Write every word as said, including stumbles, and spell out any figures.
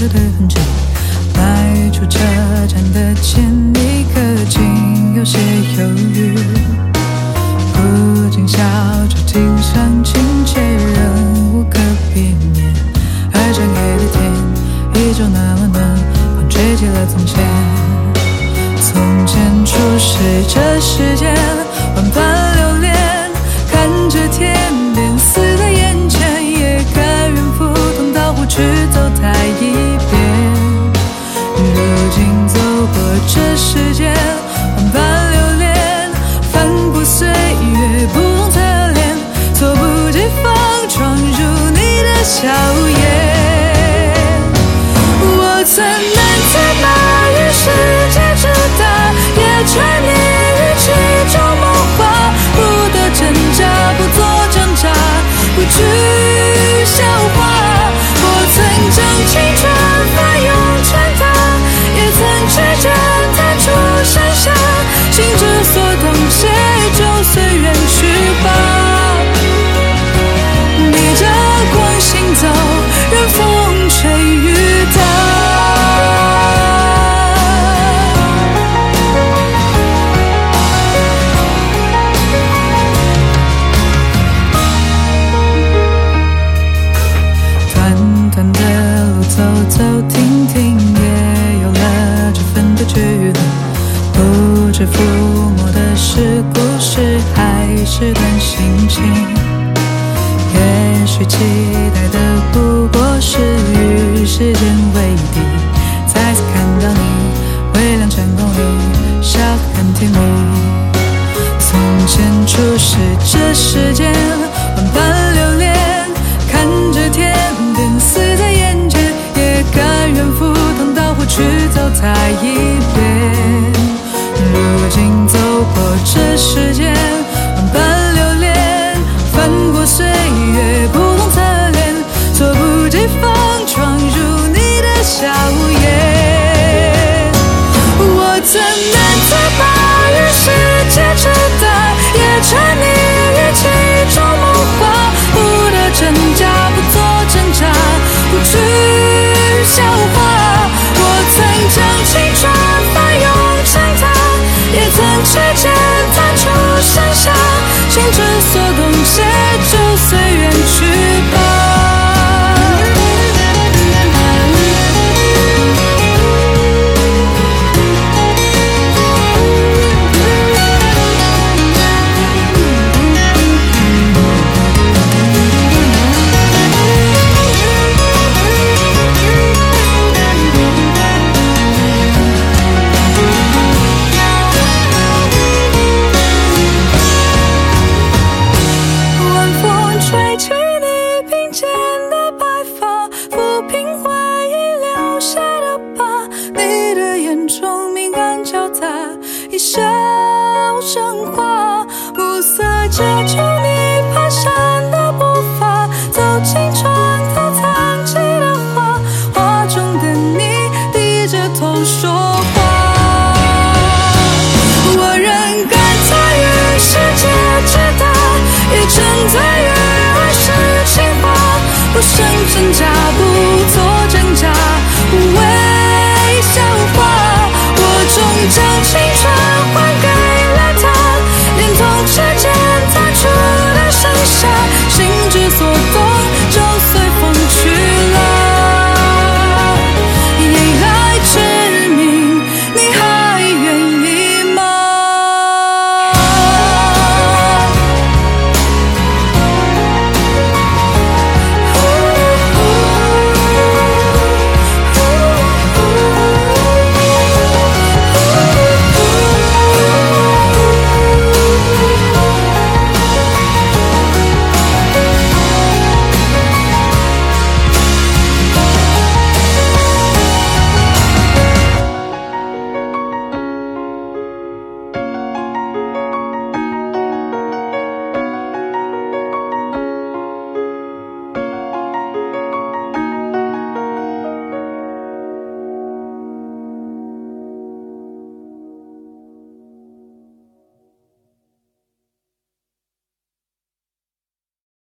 的痕迹。迈出车站的前一刻，竟有些犹豫，不禁笑着听上亲切，仍无可避免。而整夜的天依旧那么暖，风吹起了从前。从前初识这世间，万般留恋，看着天边似在眼前，也甘愿赴汤蹈火去走它一遍。如今走过这世间，万般留恋，翻过岁月不同侧脸，猝不及防闯入你的笑颜。我曾难在把与世界之大，也沉溺于其中梦话，不得挣扎，不做挣扎，不惧笑话。我曾将青春翻涌成她，也曾去见弹出山下，心之所动，且就随缘去吧。逆着光行走，任风吹雨打。短短的路走走停停，也有了这份的距离。不知抚摸的是故事，还是段心情。也许期待的不过是与时间为敌，再次看到你，微亮成功里，笑得很甜蜜。从前初识这世间，万般留恋，看着天边似在眼前，也甘愿赴汤蹈火去走它一遍。如今走过这世间，万般留恋，翻过岁月不同侧脸，猝不及防闯入你的笑颜。我曾难在把与世界之大，也沉溺于其中梦话，不得挣扎，不做挣扎，不惧笑话。我曾将青春翻涌成她，也曾去见弹出山下，心之所动，且就随缘去吧。一笑生花，暮色遮住你蹒跚的步伐，走进床头藏起的画，画中的你低着头说话。我仍感叹于世界之大，也沉醉于儿时情话，不胜挣扎，